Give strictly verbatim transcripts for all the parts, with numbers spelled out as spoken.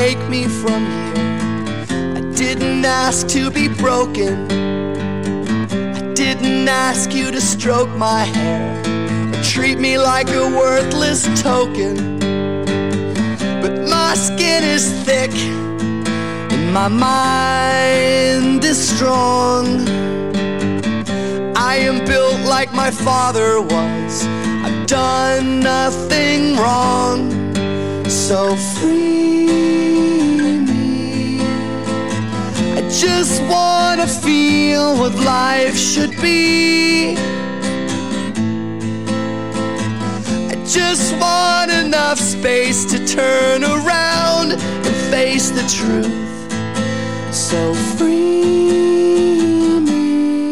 take me from here. I didn't ask to be broken. I didn't ask you to stroke my hair or treat me like a worthless token. But my skin is thick and my mind is strong. I am built like my father was. I've done nothing wrong. So free me. I just wanna feel what life should be. I just want enough space to turn around and face the truth. So free me.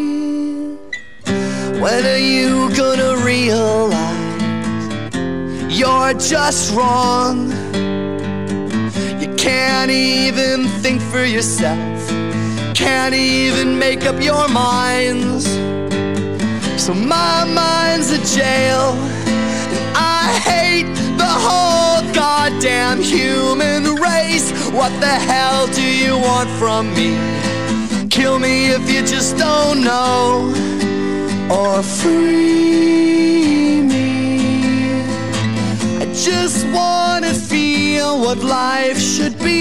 When are you gonna realize you're just wrong? You can't even think for yourself, can't even make up your minds. So my mind's a jail, and I hate the whole goddamn human race. What the hell do you want from me? Kill me if you just don't know, or free me. I just wanna feel what life should be.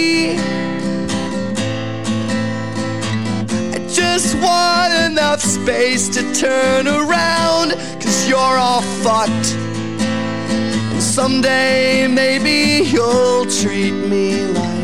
I just want enough space to turn around, 'cause you're all fucked. And someday maybe you'll treat me like